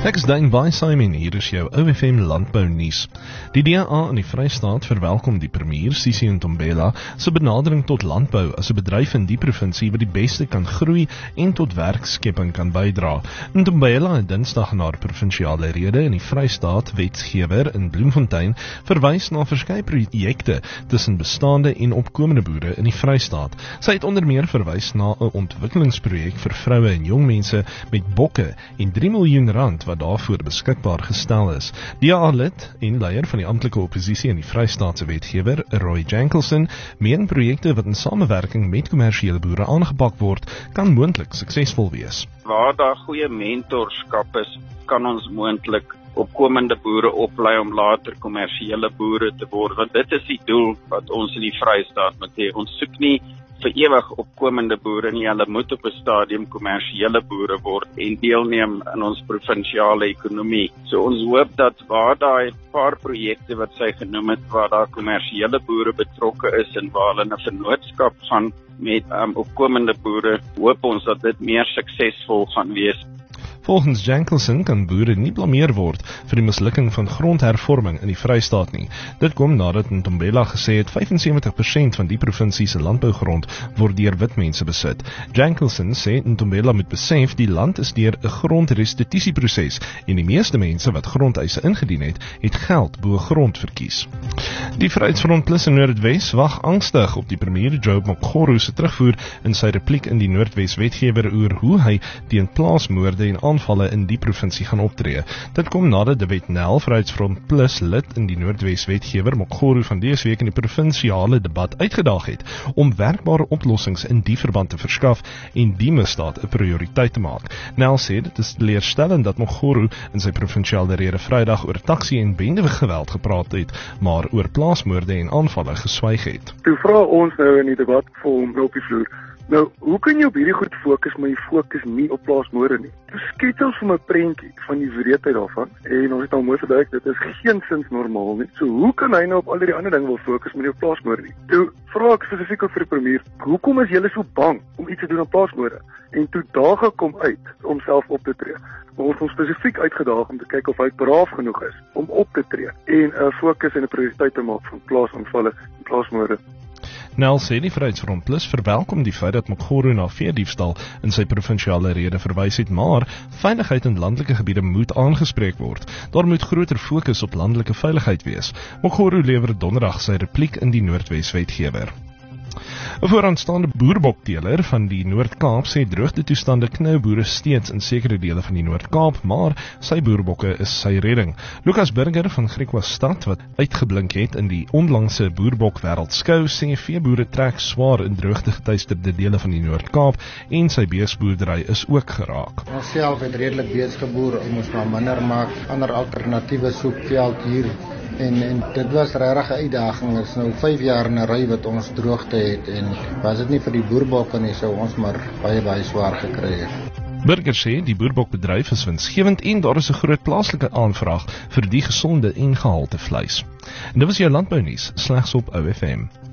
Ek is Dane Weisheim en hier is jou OFM Landbou Nuus. Die DA in die Vrystaat verwelkom die premier, Sisi Ntombela, se benadering tot landbou as 'n bedryf in die provinsie wat die beste kan groei en tot werkskepping kan bydra. Ntombela het Dinsdag na die provinsiale rede in die Vrystaat wetgewer in Bloemfontein verwys na verskeie projekte tussen bestaande en opkomende boere in die Vrystaat. Sy het onder meer verwys na 'n ontwikkelingsprojek vir vroue en jong mense met bokke en R3 miljoen wat daarvoor beskikbaar gestel is. DA-lid en leier van die amptelike oppositie in die Vrystaatse wetgewer, Roy Jankelson, meen projekte wat in samewerking met kommersiële boere aangepak word, kan moontlik suksesvol wees. Waar daar goeie mentorskap is, kan ons moontlik opkomende boere oplei om later kommersiële boere te word, want dit is die doel wat ons in die Vrystaat moet hê. Ons soek nie vir ewig opkomende boere nie, hulle moet op 'n stadium kommersiële boere word en deelneem in ons provinsiale ekonomie. So ons hoop dat waar daai paar projekte wat sy genoem het, waar daar kommersiële boere betrokke is en waar hulle 'n vennootskap gaan met opkomende boere, hoop ons dat dit meer suksesvol gaan wees. Volgens Jankelson kan boere nie blameer word vir die mislukking van grondhervorming in die Vrystaat nie. Dit kom nadat Ntombela gesê het 75% van die provinsie se landbougrond word deur wit mense besit. Jankelson sê Ntombela moet besef die land is deur 'n grondrestitusieproses en die meeste mense wat grondeise ingedien het geld bo grond verkies. Die Vryheidsfront Plus in Noordwes wag angstig op die premier Job Mokgoro se terugvoer in sy repliek in die Noordwes wetgewer oor hoe hy teen plaasmoorde en aanvalle in die provinsie gaan optree. Dit kom nadat De Wet Nel, Vryheidsfront Plus lid in die Noordwes wetgewer Mokgoro van dese week in die provinsiale debat uitgedaag het om werkbare oplossings in die verband te verskaf en die misdaad 'n prioriteit te maak. Nel sê dit is teleurstellend dat Mokgoro in sy provinsiale rede Vrydag oor taksie en bendegeweld gepraat het, maar oor plaasmoorde en aanvalle geswyg het. Toe vra ons nou in die debat vir hom op die vloer, nou, hoe kan jy op hierdie goed fokus, maar jy fokus nie op plaasmoorde nie? Toe skets ons vir my prentjie van die wreedheid daarvan, en ons het al mooi verduidelik, dit is geensins normaal nie. So hoe kan hy nou op al die ander dinge wil fokus, maar nie op plaasmoorde nie? Toe vra ek spesifiek ook vir die premier, hoekom is julle so bang om iets te doen aan plaasmoorde? En toe daag kom uit om self op te tree. Maar ons hom spesifiek uitgedaag om te kyk of hy braaf genoeg is om op te tree en 'n fokus en 'n prioriteit te maak van plaasaanvalle en plaasmoorde. Nel sê die Vryheidsfront Plus verwelkom die feit dat Mokgoro na veediefstal in sy provinsiale rede verwys het, maar veiligheid in landelike gebiede moet aangespreek word. Daar moet groter fokus op landelike veiligheid wees. Mokgoro lewer donderdag sy repliek in die Noordwes wetgewer. 'n Vooraanstaande boerbokteeler van die Noord-Kaap sê droogtetoestande knou boere steeds in sekere dele van die Noord-Kaap, maar sy boerbokke is sy redding. Lucas Burger van Griquastad, wat uitgeblink het in die onlangse boerbok wêreldskou, sê veeboere trek swaar in droogtegetuisterde dele van die Noord-Kaap en sy beesboerdery is ook geraak. Ons self het redelik bees geboer, ons moes maar minder maak, ander alternatiewe soek veld hier. En dit was regtig 'n uitdaging. Dit is nou 5 jaar in 'n ry wat ons droogte het en was dit nie vir die boerbokke nie, sou ons maar baie swaar gekry het. Burger sê die boerbokbedryf is winsgewend en daar is 'n groot plaaslike aanvraag vir die gesonde en gehalte vleis. En dit was jou landbounuus slegs op OFM.